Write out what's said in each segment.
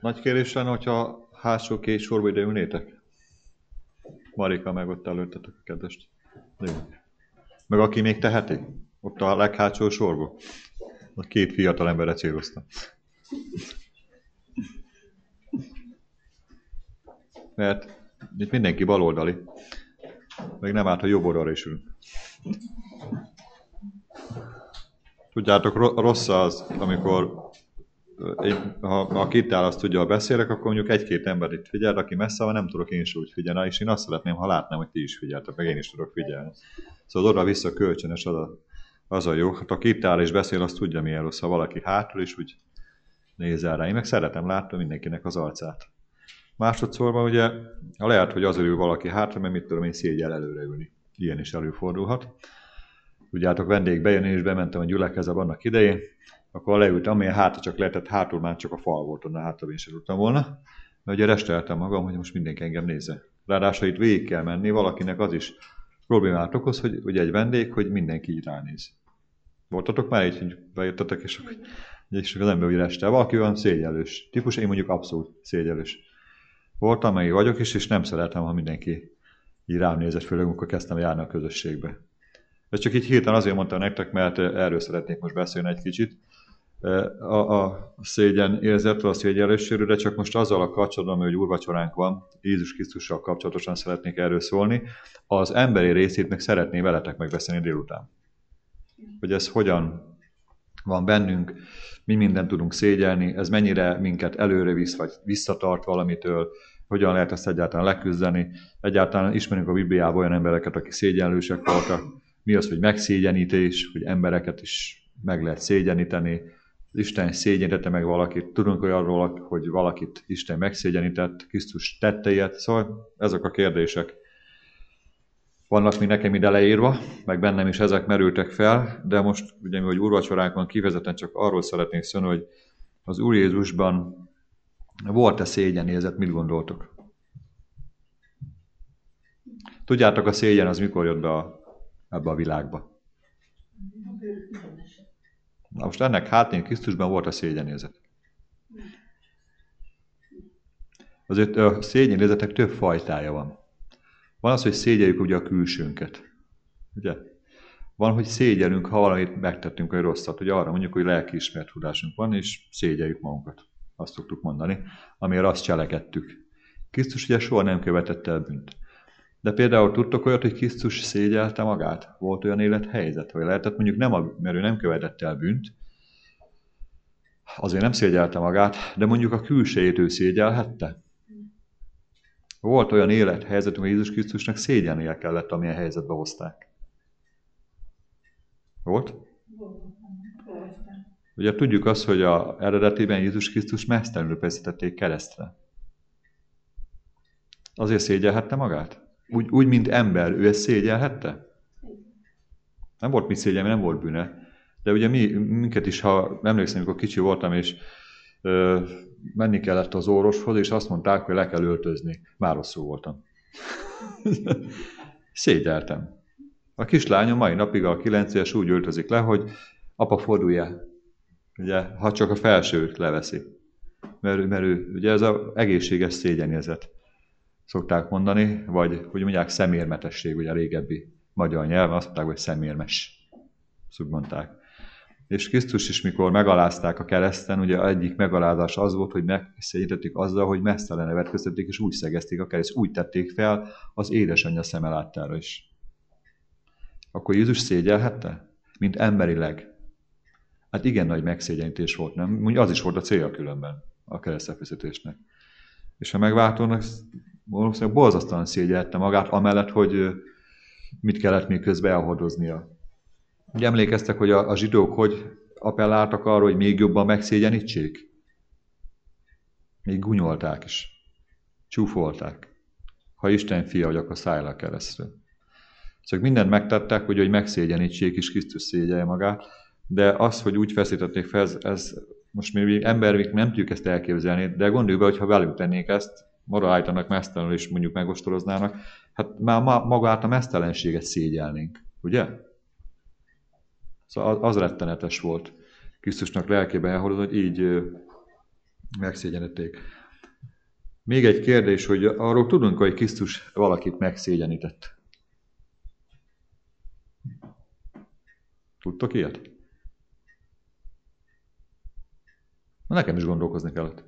Nagy kérés lenne, hogyha hátsó két sorba ide ülnétek. Marika meg ott előttetek a kedvest. Jó. Meg aki még teheti, ott a leghátsó sorba. A két fiatal emberre céloztam. Mert itt mindenki baloldali. Meg nem árt, hogy jobb oldalra is ülünk. Tudjátok, rossz az, amikor ha itt áll, azt tudja, ha beszélek, akkor mondjuk egy-két ember itt figyel, aki messze van, nem tudok én is úgy figyelni, és én azt szeretném, ha látnám, hogy ti is figyeltek, meg én is tudok figyelni. Szóval oda-vissza kölcsönös az a jó. Hát aki itt áll és beszél, azt tudja, milyen rossz, ha valaki hátul is úgy nézel rá. Én meg szeretem látni mindenkinek az arcát. Másodszorban ugye lehet, hogy azért ül valaki hátra, mert mit tudom én, szégyel előre ülni. Ilyen is előfordulhat. Tudjátok, vendég bejön, én is bementem a gyülekezetbe annak idején, akkor leültem, amilyen hátra csak lehetett, hátul már csak a fal volt, onnan hátra én sem tudtam volna. Mert ugye resteltem magam, hogy most mindenki engem nézze. Ráadásul itt végig kell menni, valakinek az is problémát okoz, hogy ugye egy vendég, hogy mindenki így ránéz. Voltatok már így, hogy bejöttetek, és az ember úgy restel. Valaki olyan szégyellős típus, én mondjuk abszolút szégyellős voltam, meg vagyok is, és nem szeretem, ha mindenki így rám nézett, főleg amikor kezdtem járni a közösségbe. Ez csak így hirtelen azért mondtam nektek, mert erről szeretnék most beszélni egy kicsit. A szégyen érzetről, a szégyellőségről, de csak most azzal a kapcsolatban, hogy úrvacsoránk van, Jézus Krisztussal kapcsolatosan szeretnék erről szólni, az emberi részét meg szeretném veletek megbeszélni délután. Hogy ez hogyan van bennünk, mi mindent tudunk szégyelni, ez mennyire minket előre visz, vagy visszatart valamitől, hogyan lehet ezt egyáltalán leküzdeni. Egyáltalán ismerünk a Bibliában olyan embereket, akik szégyenlősek voltak. Mi az, hogy megszégyenítés, hogy embereket is meg lehet szégyeníteni. Isten szégyenítette meg valakit. Tudunk olyanról, hogy valakit Isten megszégyenített, Krisztus tette ilyet. Szóval ezek a kérdések vannak még nekem ide leírva, meg bennem is ezek merültek fel, de most ugye mi, hogy úrvacsoránkon kifejezetten csak arról szeretnénk szólni, hogy az Úr Jézusban volt-e szégyenérzet, mit gondoltok? Tudjátok, a szégyen az mikor jött be ebbe a világba? Na most ennek hátén Krisztusban volt a szégyenérzet. Azért a szégyenérzetek több fajtája van. Van az, hogy szégyeljük ugye a külsőnket. Ugye? Van, hogy szégyelünk, ha valamit megtettünk, hogy rosszat. Ugye arra mondjuk, hogy lelkiismert tudásunk van, és szégyeljük magunkat. Azt szoktuk mondani, amire azt cselekedtük. Krisztus ugye soha nem követett el bűnt. De például tudtok olyat, hogy Krisztus szégyelte magát? Volt olyan élethelyzet, vagy lehetett mondjuk mert ő nem követett el bűnt, azért nem szégyelte magát, de mondjuk a külsejét ő szégyelhette. Volt olyan élethelyzet, hogy Jézus Krisztusnak szégyennie kellett, amilyen helyzetbe hozták. Volt? Ugye tudjuk azt, hogy eredetében Jézus Krisztus mesztelenül feszítették keresztre. Azért szégyelhette magát? Úgy, mint ember, ő ezt szégyelhette? Nem volt mit szégyelni, nem volt bűne. De ugye minket is, ha emlékszem, amikor kicsi voltam, és menni kellett az orvoshoz, és azt mondták, hogy le kell öltözni. Már rosszul voltam. Szégyeltem. A kislányom mai napig a 9 éves úgy öltözik le, hogy apa, fordulj el. Ugye, ha csak a felsőt leveszi. Mert ő, ugye ez az egészséges szégyenérzet. Szokták mondani, vagy hogy mondják szemérmetesség, ugye a régebbi magyar nyelven azt mondták, hogy szemérmes. Szóval mondták. És Krisztus is, mikor megalázták a kereszten, ugye egyik megalázás az volt, hogy megszégyenítették azzal, hogy mesztelen nevetköztették, és úgy szegezték a kereszt, úgy tették fel az édesanyja szeme láttára is. Akkor Jézus szégyelhette? Mint emberileg. Hát igen nagy megszégyenítés volt, nem? Mondjuk az is volt a célja különben a keresztfeszítésnek. És a megváltónak valószínűleg borzasztóan szégyelhette magát, amellett, hogy mit kellett még közben elhordoznia. Ugye emlékeztek, hogy a zsidók hogy appelláltak arra, hogy még jobban megszégyenítsék? Még gúnyolták is. Csúfolták. Ha Isten fia vagy, akkor szállj le a keresztre. Szóval mindent megtettek, hogy megszégyenítsék, és Krisztus szégyelje magát, de az, hogy úgy feszítették fel, ez most még emberek nem tudjuk ezt elképzelni, de gondoljuk be, hogy ha velünk tennék ezt, maga állítanak mesztelenül, és mondjuk megostoroznának, hát már magát a mesztelenséget szégyelnénk, ugye? Szóval az rettenetes volt Krisztusnak lelkében elhordani, hogy így megszégyenítték. Még egy kérdés, hogy arról tudunk, hogy Krisztus valakit megszégyenített. Tudtok ilyet? Na, nekem is gondolkozni kellett.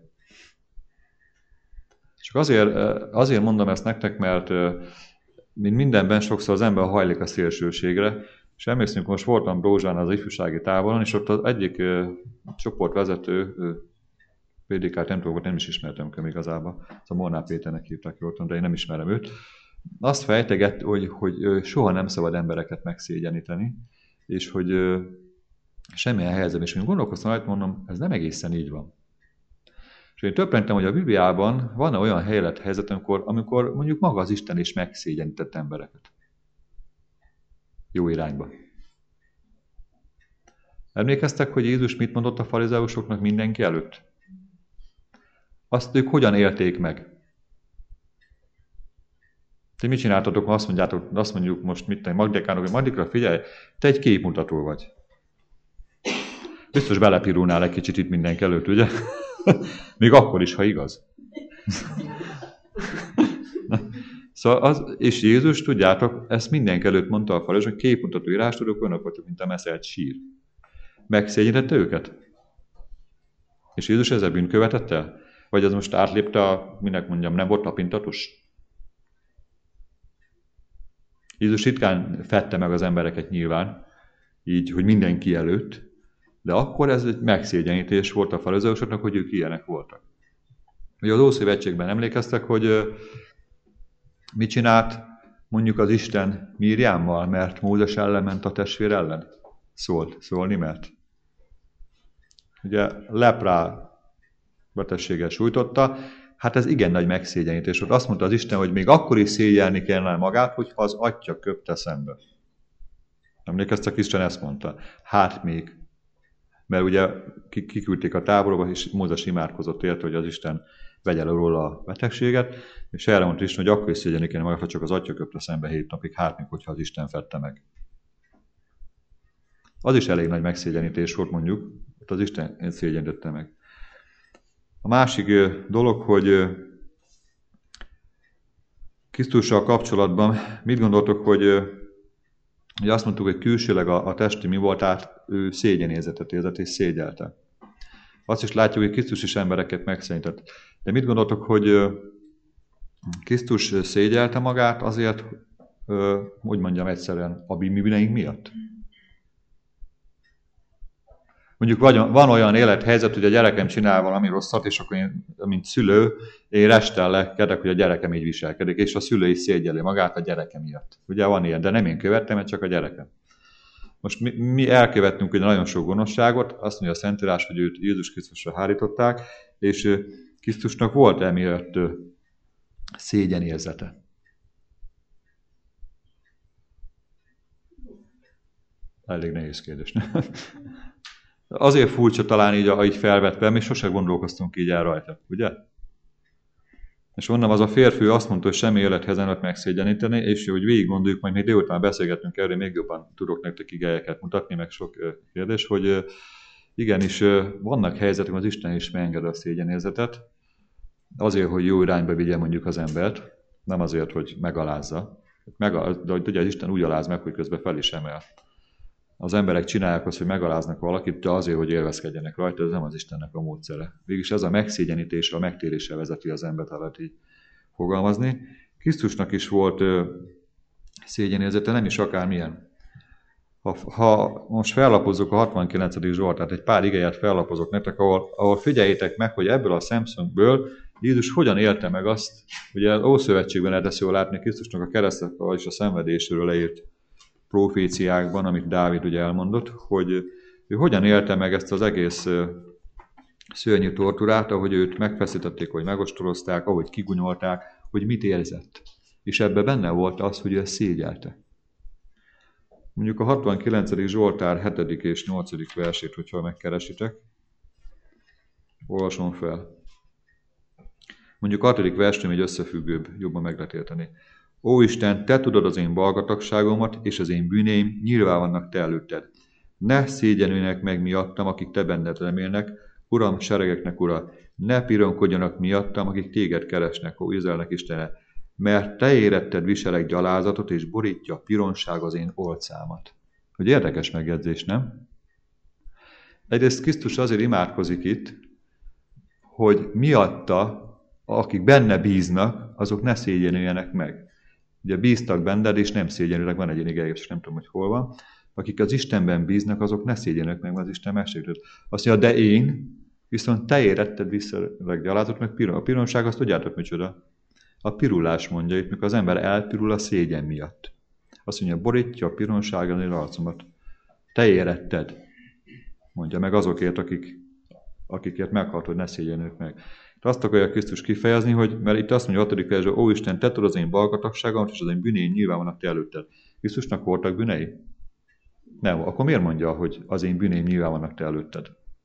Csak azért mondom ezt nektek, mert mint mindenben sokszor az ember hajlik a szélsőségre, és emlékszünk, most voltam Brózsán az ifjúsági táboron, és ott az egyik csoportvezető prédikált, nem is ismertem köm igazából, szóval Molnár Péternek hívták jól, de én nem ismerem őt. Azt fejtegett, hogy soha nem szabad embereket megszégyeníteni, és hogy semmilyen helyzetben, és én gondolkoztam, hogy mondom, ez nem egészen így van. És én többentem, hogy a Bibliában van olyan helyzet, amikor mondjuk maga az Isten is megszégyenített embereket. Jó irányba. Emlékeztek, hogy Jézus mit mondott a farizeusoknak mindenki előtt? Azt ők hogyan élték meg? Ti mit csináltatok, ha azt mondjuk most Magdekának, hogy Magdikra, figyelj, te egy képmutató vagy. Biztos belepirulnál egy kicsit itt mindenki előtt, ugye? Még akkor is, ha igaz. Szóval és Jézus, tudjátok, ezt mindenki előtt mondta a farizeusok, hogy képmutató írás tudok, önök vagyok, mint a meszelt sír. Megszégyenítette őket? És Jézus ezzel bűnt követett el? Vagy ez most átlépte minek mondjam, nem volt tapintatos? Jézus ritkán fedte meg az embereket nyilván, így, hogy mindenki előtt, de akkor ez egy megszégyenítés volt a farizeusoknak, hogy ők ilyenek voltak. Ugye az Ószövetségben emlékeztek, hogy mit csinált mondjuk az Isten Mírjámmal, mert Mózes ellen ment a testvér ellen? Szólni mert. Ugye leprá betegséggel sújtotta, hát ez igen nagy megszégyenítés volt. Azt mondta az Isten, hogy még akkor is szégyelni kellene magát, hogyha az atya köpte szembe. Emlékeztek, Isten ezt mondta. Hát még. Mert ugye kiküldték a táborba, és Mózes imádkozott érte, hogy az Isten vegye le róla a betegséget, és erre mondta Isten, hogy akkor is szégyelni kellene magát, ha csak az atya köpte szembe 7 napig, hát még, hogyha az Isten fedte meg. Az is elég nagy megszégyenítés volt, mondjuk, hogy az Isten szégyenítette meg. A másik dolog, hogy Krisztussal kapcsolatban mit gondoltok, hogy azt mondtuk, hogy külsőleg a testi mi voltát, ő szégyenérzetet érzett és szégyelte. Azt is látjuk, hogy Krisztus is embereket megszégyenített. De mit gondoltok, hogy Krisztus szégyelte magát azért, hogy mondjam egyszerűen, a mi bűneink miatt? Mondjuk van olyan élethelyzet, hogy a gyerekem csinál valami rosszat, és akkor én, mint szülő, én restellek, hogy a gyerekem így viselkedik, és a szülő is szégyeli magát a gyereke miatt. Ugye van ilyen, de nem én követtem, mert csak a gyerekem. Most mi elkövettünk ugye nagyon sok gonoszságot, azt mondja a Szentírás, hogy őt Jézus Krisztusra hárították, és Krisztusnak volt emiatt szégyenérzete. Elég nehéz kérdés. Azért furcsa talán így felvetve, mi sose gondolkoztunk így el rajta, ugye? És onnan az a férfi azt mondta, hogy semmi élethez nem lehet megszégyeníteni, és hogy végig gondoljuk, majd még délután beszélgetünk erről, még jobban tudok nektek igelyeket mutatni, meg sok kérdés, hogy igenis vannak helyzetek, az Isten is megenged a szégyenérzetet, azért, hogy jó irányba vigye mondjuk az embert, nem azért, hogy megalázza. De ugye az Isten úgy aláz meg, hogy közben fel is emel. Az emberek csinálják azt, hogy megaláznak valakit, de azért, hogy élvezkedjenek rajta, ez nem az Istennek a módszere. Végülis ez a megszégyenítés, a megtéréssel vezeti az embert, ha lehet így fogalmazni. Krisztusnak is volt szégyenérzete, nem is akármilyen. Ha most fellapozzuk a 69. Zsoltárt, egy pár igéját fellapozok nektek, ahol figyeljétek meg, hogy ebből a szemszögből Jézus hogyan élte meg azt, ugye az Ószövetségben lehet ezt jól látni, Krisztusnak a keresztre és a szenvedésről leírt proféciákban, amit Dávid ugye elmondott, hogy ő hogyan élte meg ezt az egész szörnyű torturát, ahogy őt megfeszítették, hogy megostorozták, ahogy kigunyolták, hogy mit érzett. És ebben benne volt az, hogy ő ezt szégyelte. Mondjuk a 69. Zsoltár 7. és 8. versét, hogyha megkeresitek, olvasom fel. Mondjuk a 6. versnél egy összefüggőbb, jobban meg lehet érteni. Ó Isten, te tudod az én balgatagságomat, és az én bűneim nyilván vannak te előtted. Ne szégyenüljenek meg miattam, akik te benned remélnek, Uram, seregeknek ura, ne pironkodjanak miattam, akik téged keresnek, ó Izraelnek Istene, mert te éretted viselek gyalázatot, és borítja a pironság az én orcámat. Hogy érdekes megjegyzés, nem? Egyrészt Krisztus azért imádkozik itt, hogy miatta, akik benne bíznak, azok ne szégyenüljenek meg. Ugye bíztak benned, és nem szégyenülnek, van egy ilyen ige, és nem tudom, hogy hol van. Akik az Istenben bíznak, azok ne szégyenülnek meg, mert az Isten megsértett. Azt mondja, de én, viszont te éretted visszaleg gyalázatot, meg piron. A pironság, azt tudjátok micsoda? A pirulás mondja itt, mikor az ember elpirul a szégyen miatt. Azt mondja, borítja a pironság az én arcomat. Te éretted, mondja meg azokért, akikért meghalt, hogy ne szégyenüljenek meg. De azt akarja Krisztus kifejezni, hogy, mert itt azt mondja a 6. versben, ó Isten, te tudod az én balgatagságomat, és az én bűneim nyilván vannak te előtted. Krisztusnak voltak bűnei? Nem, akkor miért mondja, hogy az én bűneim nyilván vannak te előtted?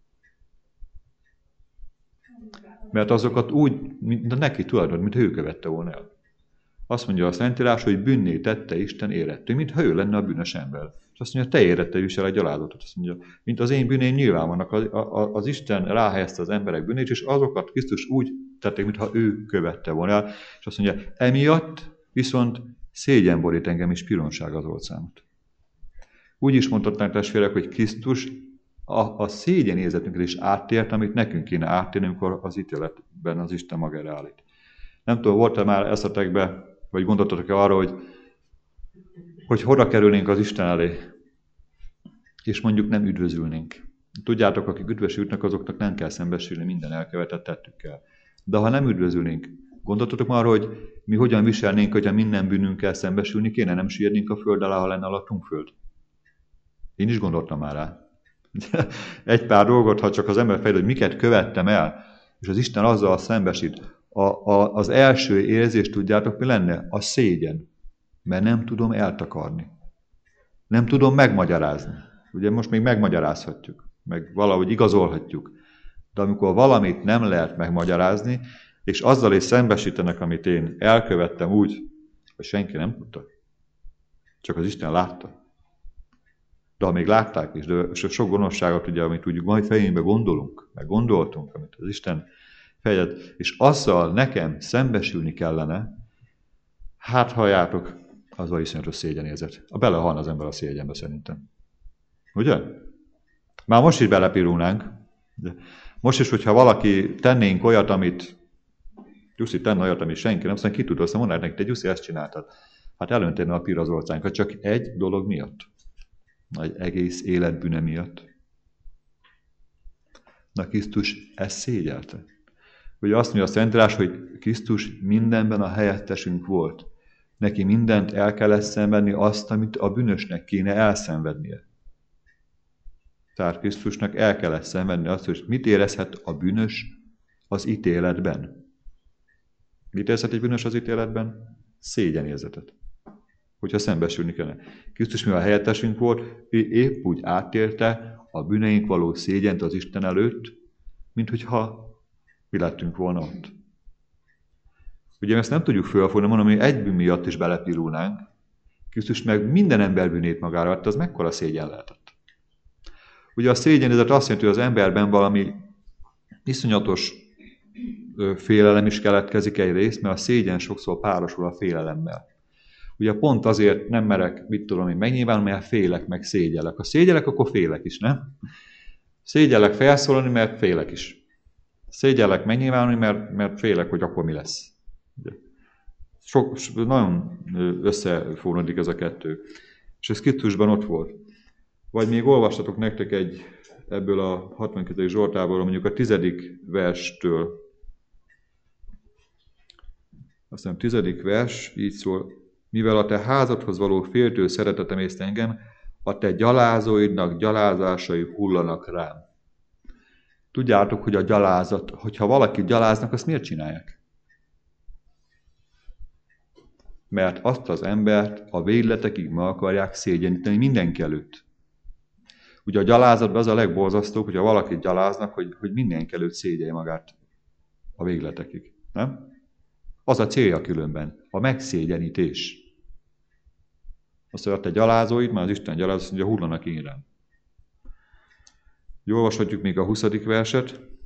Mert azokat úgy, mint neki tulajdon, mintha ő követte volna el. Azt mondja a Szentírás, hogy bűnné tette Isten érettő, mintha ő lenne a bűnös ember. És azt mondja, te éretted visel egy gyalázatot. Azt mondja, mint az én bűneim nyilván vannak. Az Isten ráhelyezte az emberek bűnét, és azokat Krisztus úgy tették, mintha ő követte volna el. És azt mondja, emiatt viszont szégyen borít engem is pironság az orcámat. Úgy is mondhatnánk, testvérek, hogy Krisztus a szégyen érzetünket is áttért, amit nekünk kéne áttérni, amikor az ítéletben az Isten magára állít. Nem tudom, volt-e már eszetekbe, vagy gondoltatok-e arra, hogy hova kerülnénk az Isten elé, és mondjuk nem üdvözülnénk. Tudjátok, akik üdvösültnek, azoknak nem kell szembesülni minden elkövetett tettükkel. De ha nem üdvözülnénk, gondoltatok már arra, hogy mi hogyan viselnénk, hogyha minden bűnünkkel szembesülni kéne, nem süllyednénk a föld alá, ha lenne alattunk föld? Én is gondoltam már rá. Egy pár dolgot, ha csak az ember fejlőd, hogy miket követtem el, és az Isten azzal szembesít. Az első érzés, tudjátok, mi lenne? A szégyen. Mert nem tudom eltakarni. Nem tudom megmagyarázni. Ugye most még megmagyarázhatjuk, meg valahogy igazolhatjuk. De amikor valamit nem lehet megmagyarázni, és azzal is szembesítenek, amit én elkövettem úgy, hogy senki nem tudta. Csak az Isten látta. De ha még látták is, de sok gonoszságot, ugye, amit tudjuk, majd fejénbe gondolunk, meg gondoltunk, amit az Isten fejed, és azzal nekem szembesülni kellene, hát halljátok, az a iszonyatos szégyenérzet. Belehalna az ember a szégyenbe szerintem. Ugye? Már most is belepirulnánk. Most is, hogyha valaki tennénk olyat, amit Gyuszi tenne olyat, amit senki nem, aztán ki tud, aztán mondanak neki, te Gyuszi, ezt csináltad. Hát elönténe a pír az orcánkat, csak egy dolog miatt. Egy egész életbűne miatt. Na Krisztus ezt szégyelte. Ugye azt mondja a Szentírás, hogy Krisztus mindenben a helyettesünk volt. Neki mindent el kellett szenvedni, azt, amit a bűnösnek kéne elszenvednie. Tehát Krisztusnak el kellett szenvedni azt, hogy mit érezhet a bűnös az ítéletben. Mit érezhet egy bűnös az ítéletben? Szégyenérzetet. Hogyha szembesülni kellene. Krisztus, mivel helyettesünk volt, ő épp úgy átérte a bűneink való szégyent az Isten előtt, mint hogyha mi lettünk volna ott. Ugye ezt nem tudjuk fölfogni, mondom, hogy egy bűn miatt is belepirulnánk. Krisztus meg minden ember bűnét magára vette, az mekkora szégyen lehetett. Ugye a szégyenérzet azt jelenti, hogy az emberben valami iszonyatos félelem is keletkezik egyrészt, mert a szégyen sokszor párosul a félelemmel. Ugye pont azért nem merek, mit tudom én, megnyilvánulni, mert félek, meg szégyellek. Ha szégyellek, akkor félek is, nem? Szégyellek felszólalni, mert félek is. Szégyellek megnyilvánulni, mert félek, hogy akkor mi lesz. Nagyon összefonódik ez a kettő. És ez Krisztusban ott volt. Vagy még olvastatok nektek ebből a 62. Zsoltából, mondjuk a 10. verstől. Aztán a 10. vers így szól: mivel a te házadhoz való féltő szeretetem észt engem, a te gyalázóidnak gyalázásai hullanak rám. Tudjátok, hogy a gyalázat, hogyha valaki gyaláznak, azt miért csinálják? Mert azt az embert a végletekig meg akarják szégyeníteni mindenki előtt. Ugye a gyalázatban az a legborzasztóbb, hogyha valakit gyaláznak, hogy mindenki előtt szégyelje magát a végletekig. Nem? Az a célja különben, a megszégyenítés. Azt mondja, te gyalázóid, már az Isten gyaláz, azt mondja, hullanak én rám. Olvashatjuk még a 20. verset.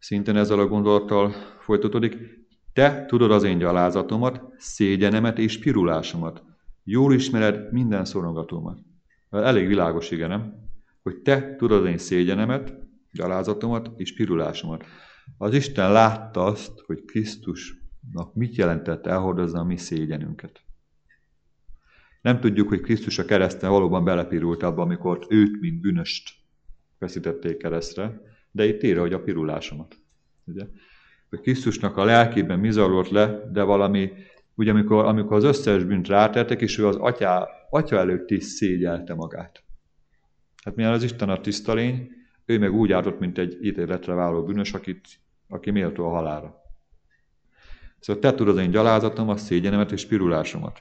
Szintén ezzel a gondolattal folytatódik. Te tudod az én gyalázatomat, szégyenemet és pirulásomat. Jól ismered minden szorongatómat. Elég világos, igen, nem? Hogy te tudod az én szégyenemet, gyalázatomat és pirulásomat. Az Isten látta azt, hogy Krisztusnak mit jelentett elhordozni a mi szégyenünket. Nem tudjuk, hogy Krisztus a kereszten valóban belepirult abba, amikor őt, mint bűnöst feszítették keresztre, de itt írja, hogy a pirulásomat. Ugye? Hogy Krisztusnak a lelkében mi zajlott le, de valami, ugye amikor az összes bűnt rátettek, és ő az atya előtt is szégyelte magát. Hát milyen az Isten a tiszta lény, ő meg úgy ártott, mint egy ítéletre váló bűnös, aki méltó a halálra. Szóval te tudod én gyalázatom, a szégyenemet és pirulásomat.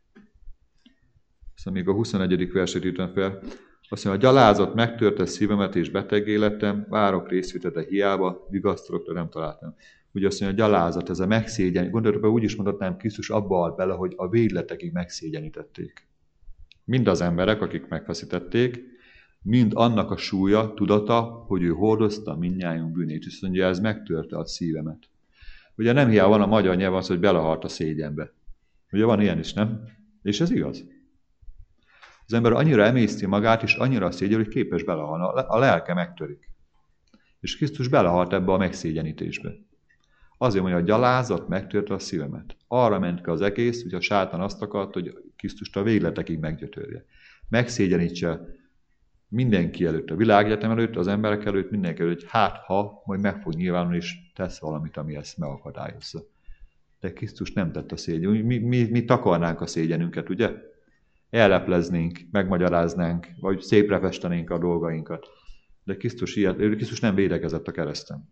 Aztán még a 21. verset írtam fel. Azt mondja, a gyalázat megtörte szívemet és beteg életem, várok részvétete hiába, vigasztalok, de nem találtam. Ugye azt mondja, a gyalázat, ez a megszégyen, gondoljatok be, úgy is mondhatnám, Krisztus abba alt bele, hogy a végletekig megszégyenítették. Mind az emberek, akik megfeszítették, mind annak a súlya, tudata, hogy ő hordozta mindnyájunk bűnét. És azt mondja, ez megtörte a szívemet. Ugye nem hiába van a magyar nyelv az, hogy belehalt a szégyenbe. Ugye van ilyen is, nem? És ez igaz. Az ember annyira emészti magát, és annyira szégyel, hogy képes belehalni. A lelke megtörik. És Krisztus belehalt ebbe a megszégyenítésbe. Azért mondja, a gyalázat megtörte a szívemet. Arra ment ki az egész, hogy a sátán azt akart, hogy Krisztust a végletekig meggyötörje. Megszégyenítse mindenki előtt, a világegyetem előtt, az emberek előtt, mindenki előtt, hogy hát ha majd meg fog nyilvánulni, és tesz valamit, ami ezt megakadályozza. De Krisztus nem tett a szégyen. Mi takarnánk a szégyenünket, ugye? Ellepleznénk, megmagyaráznánk, vagy szépre festenénk a dolgainkat. De Krisztus nem védekezett a kereszten.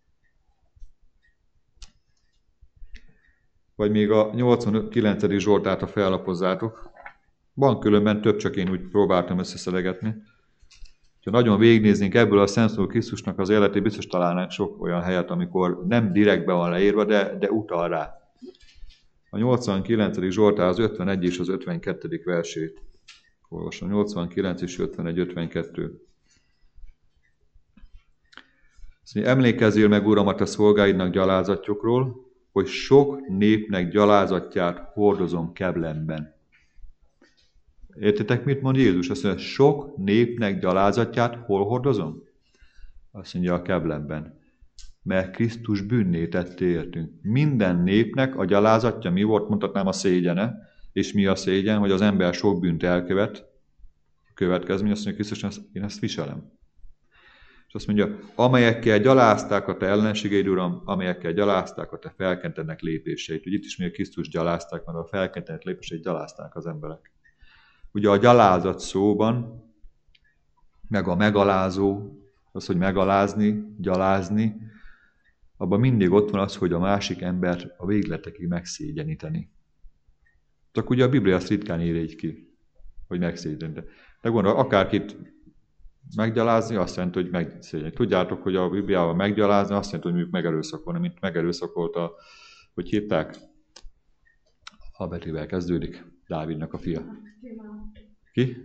Vagy még a 89. Zsoltát, ha fellapozzátok. Van különben több, csak én úgy próbáltam összeszelegetni. Ha nagyon végignéznénk ebből a szemszóló Krisztusnak az életét, biztos találnánk sok olyan helyet, amikor nem direktben van leírva, de utal rá. A 89. Zsoltár az 51 és az 52. versét olvasom. 89 és 51, 52. Emlékezzél meg, Uram, a te szolgáidnak gyalázatjukról, hogy sok népnek gyalázatját hordozom keblemben. Értitek, mit mond Jézus? Azt mondja, sok népnek gyalázatját hol hordozom? Azt mondja, a keblemben. Mert Krisztus bűnné tette értünk. Minden népnek a gyalázatja mi volt? Mondhatnám a szégyene. És mi a szégyen? Hogy az ember sok bűnt elkövet. Következmény, azt mondja, Krisztus, én ezt viselem. És azt mondja, amelyekkel gyalázták a te ellenségeid, Uram, amelyekkel gyalázták a te felkentenek lépéseit. Ugye itt is még Krisztus gyalázták, mert a felkentenek lépéseit gyalázták az emberek. Ugye a gyalázat szóban, meg a megalázó, az, hogy megalázni, gyalázni, abban mindig ott van az, hogy a másik ember a végletekig megszégyeníteni. Csak ugye a Biblia azt ritkán ír így ki, hogy megszégyeníteni. De gondolom, akárkit meggyalázni, azt jelenti, hogy megszégyeníteni. Tudjátok, hogy a Bibliában meggyalázni azt jelenti, hogy mondjuk megerőszakolni, mint megerőszakolt hogy hívták? A betűvel kezdődik, Dávidnak a fia. Ki?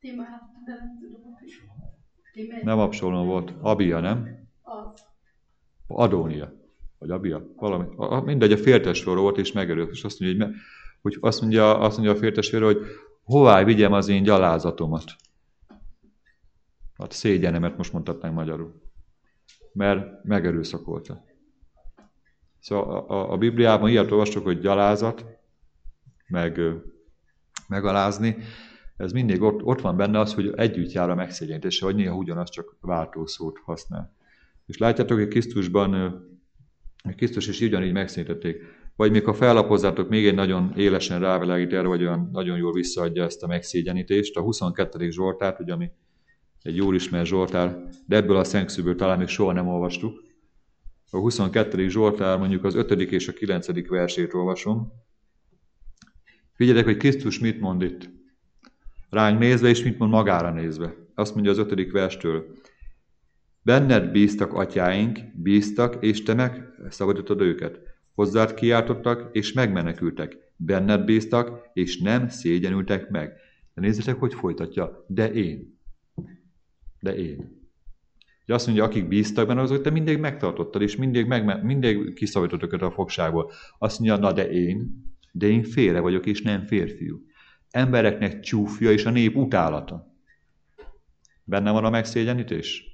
Nem Absalom volt. Abia, nem? Adónia. Vagy Abia. Valami. Mindegy, a féltestvére volt, és megerőszakolt. És azt mondja, hogy azt mondja a féltestvére, hogy hová vigyem az én gyalázatomat. Hát szégyenemet most mondhatnánk magyarul. Mert megerőszakolta. Szóval a Bibliában ilyet olvastok, hogy gyalázat, meg megalázni, ez mindig ott van benne az, hogy együtt jár a megszégyenítése, vagy néha ugyanaz, csak váltószót használ. És látjátok, hogy Krisztus is ugyanígy megszégyenítették. Vagy mikor fellapozzátok, még egy nagyon élesen rávilágít erre, vagy olyan nagyon jól visszaadja ezt a megszégyenítést, a 22. Zsoltárt, ugye, ami egy jól ismert Zsoltár, de ebből a szentszűből talán még soha nem olvastuk. A 22. Zsoltár, mondjuk az 5. és a 9. versét olvasom. Figyeljetek, hogy Krisztus mit mond itt. Ránk nézve, és mit mond magára nézve. Azt mondja az 5. verstől. Benned bíztak atyáink, bíztak, és te megszabadítod őket. Hozzád kiáltottak, és megmenekültek. Benned bíztak, és nem szégyenültek meg. De nézzétek, hogy folytatja. De én. Ugye azt mondja, akik bíztak benne, azok te mindig megtartottad, és mindig kiszabadítottad őket a fogságból. Azt mondja, na de én félre vagyok, és nem férfiú. Embereknek csúfja, és a nép utálata. Benne van a megszégyenítés?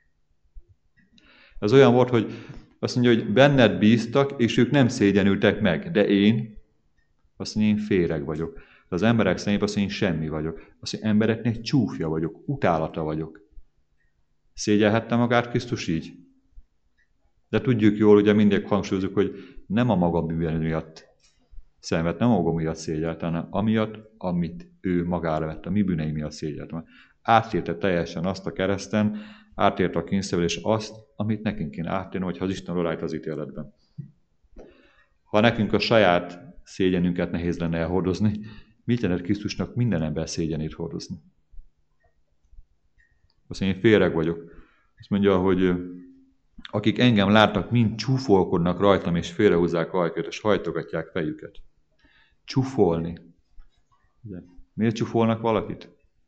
Ez olyan volt, hogy azt mondja, hogy benned bíztak, és ők nem szégyenültek meg, de én, azt mondja, én féreg vagyok. De az emberek szerint azt mondja, én semmi vagyok. Azt mondja, embereknek csúfja vagyok, utálata vagyok. Szégyelhette magát Krisztus így? De tudjuk jól, ugye mindig hangsúlyozunk, hogy nem a maga bűne miatt szenved, nem a maga miatt szégyelt, hanem amiatt, amit ő magára vett, a mi bűnei miatt szégyelt. Átérte teljesen azt a kereszten, átérte a kényszerülés azt, amit nekünk kéne átérni, hogyha az Isten odaállt az ítéletben. Ha nekünk a saját szégyenünket nehéz lenne elhordozni, mit jelent Krisztusnak minden ember szégyenét hordozni? Azt mondja, én féreg vagyok. Azt mondja, hogy akik engem látnak, mind csúfolkodnak rajtam, és félrehúzzák ajkat, és hajtogatják fejüket. Csúfolni. Miért csúfolnak valakit?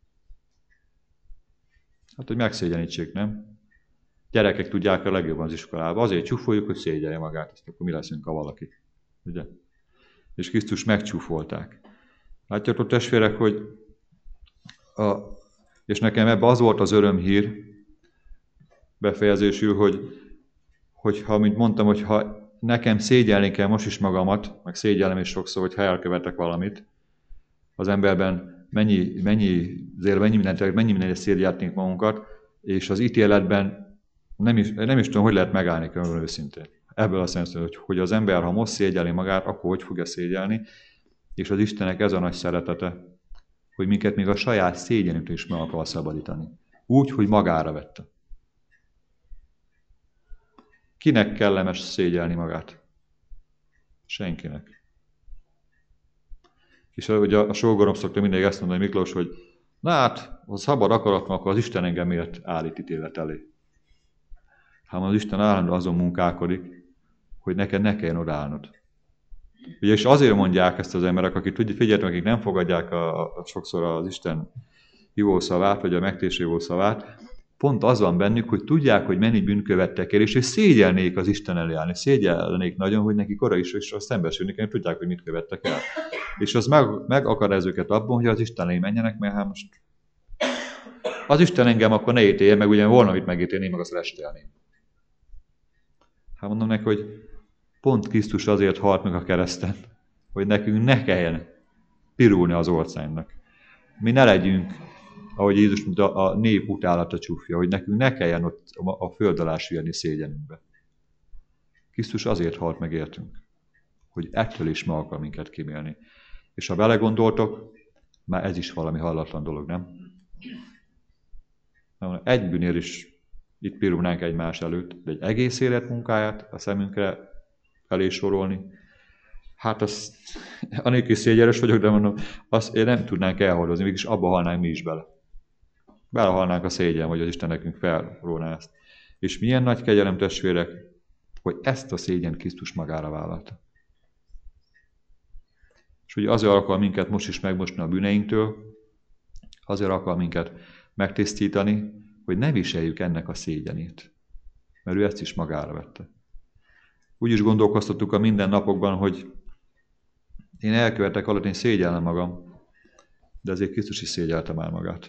Hát, hogy megszégyenítsék, nem? Gyerekek tudják a legjobban az iskolában. Azért csúfoljuk, hogy szégyelje magát, azt akkor mi leszünk a valaki. Ugye? És Krisztus megcsúfolták. Látjátok, testvérek, hogy és nekem ebben az volt az örömhír befejezésül, hogy ha, mint mondtam, hogy ha nekem szégyelni kell most is magamat, meg szégyellem is sokszor, hogy ha elkövetek valamit, az emberben mennyi mindent szégyeltünk magunkat, és az ítéletben nem is tudom, hogy lehet megállni, különben őszintén. Ebből a szemszögből, hogy az ember, ha most szégyelni magát, akkor hogy fogja szégyelni, és az Istennek ez a nagy szeretete, hogy minket még a saját szégyenüktől is meg akar szabadítani. Úgy, hogy magára vette. Kinek kellemes szégyelni magát? Senkinek. És ugye a sógorom szokta mindig ezt mondani, Miklós, hogy na hát, ha szabad akarat, akkor az Isten engem miért állít ítélet elé? Hát az Isten állandóan azon munkálkodik, hogy neked ne kelljen odaállnod. Ugye, és azért mondják ezt az emberek, akik figyeljetek, akik nem fogadják sokszor az Isten hívó szavát, vagy a megtérő szavát, pont az van bennük, hogy tudják, hogy mennyi bűnt követtek el, és szégyelnék az Isten elé állni. Szégyelnék nagyon, hogy nekik oda is szembesülni kell, tudják, hogy mit követtek el. És az meg akar őket abban, hogy az Isten elé menjenek, mert hát most az Isten engem akkor ne ítélje, meg ugye volna mit megítélni, meg azt restelni. Hát mondom neki, hogy pont Krisztus azért halt meg a kereszten, hogy nekünk ne kelljen pirulni az orcánknak. Mi ne legyünk, ahogy Jézus mondta, a nép utálata csúfja, hogy nekünk ne kelljen ott a föld alá süllyedni szégyenünkbe. Krisztus azért halt meg értünk, hogy ettől is meg akar minket kímélni. És ha belegondoltok, már ez is valami hallatlan dolog, nem? Egy bűnér is itt pirulnánk egymás előtt, de egy egész élet munkáját a szemünkre elé sorolni, hát az, anélkül szégyenes vagyok, de mondom, azt én nem tudnánk elhordozni, mégis abba halnánk mi is bele. Belehalnánk a szégyen, hogy az Isten nekünk felróná ezt. És milyen nagy kegyelem, testvérek, hogy ezt a szégyent Krisztus magára vállalta. És ugye azért akar minket most is megmosni a bűneinktől, azért akar minket megtisztítani, hogy ne viseljük ennek a szégyenét. Mert ő ezt is magára vette. Úgy is gondolkoztattuk a mindennapokban, hogy én elkövetek alatt, én szégyellem magam, de azért Krisztus is szégyelte már magát.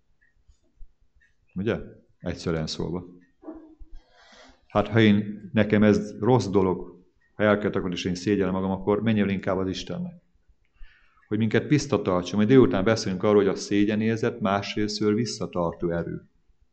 Ugye? Egyszerűen szólva. Hát ha nekem ez rossz dolog, ha elkövetek alatt, és én szégyellem magam, akkor menjél inkább az Istennek. Hogy minket visszatartson. Majd délután beszélünk arról, hogy a szégyenérzet másrésztről visszatartó erő.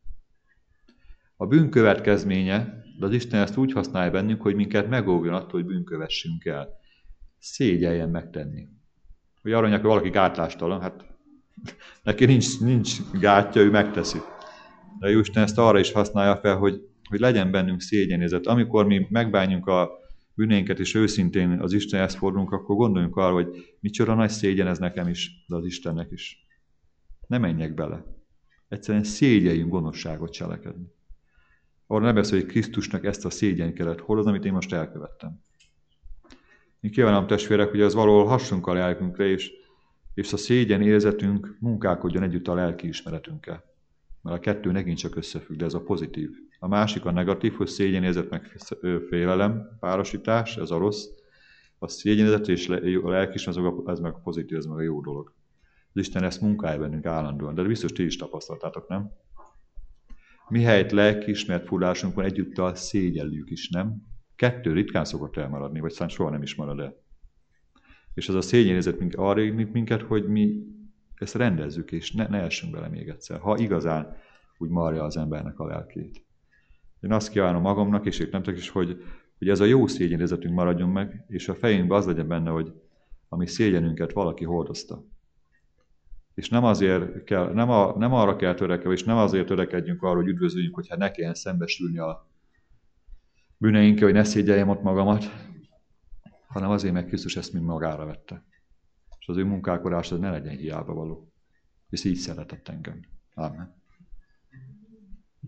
A bűn következménye, de az Isten ezt úgy használja bennünk, hogy minket megóvjon attól, hogy bűnkövessünk el. Szégyeljen megtenni. Hogy arra mondják, hogy valaki gátlástalan, hát neki nincs gátja, ő megteszi. De Isten ezt arra is használja fel, hogy legyen bennünk szégyenérzet. Amikor mi megbánjuk a bűneinket, és őszintén az Istenhez fordulunk, akkor gondoljunk arra, hogy micsoda nagy szégyen ez nekem is, de az Istennek is. Ne menjek bele. Egyszerűen szégyeljünk gonoszságot cselekedni. Arra ne beszélj, hogy Krisztusnak ezt a szégyen kellett hordozni, amit én most elkövettem. Én kívánom, testvérek, hogy az valahol hassunk a lelkünkre, és a szégyen érzetünk munkálkodjon együtt a lelki ismeretünkkel. Mert a kettő megint csak összefügg, de ez a pozitív. A másik a negatív, hogy szégyenérzet meg félelem párosítás, ez a rossz. A szégyenérzet és a lelkiismeret, ez meg a pozitív, ez meg a jó dolog. Az Isten ezt munkálja bennünk állandóan, de biztos ti is tapasztaltátok, nem? Mihelyt lelkiismeret furdalásunk van, egyúttal szégyelljük is, nem? Kettő ritkán szokott elmaradni, vagy szóval soha nem is marad el. És ez a szégyenérzet arra indít minket, hogy mi ezt rendezzük, és ne essünk bele még egyszer, ha igazán úgy marja az embernek a lelkét. Én azt kívánom magamnak, és itt nemtek is, hogy ez a jó szégyenérzetünk maradjon meg, és a fejünkben az legyen benne, hogy a mi szégyenünket valaki hordozta. És nem azért kell, nem arra kell törekedni, és nem azért törekedjünk arra, hogy üdvözöljünk, hogyha ne kelljen szembesülni a bűneinkkel, hogy ne szégyeljem ott magamat, hanem azért, mert Krisztus ezt mind magára vette. És az ő munkálkodása ne legyen hiába való. És így szeretett engem. Amen.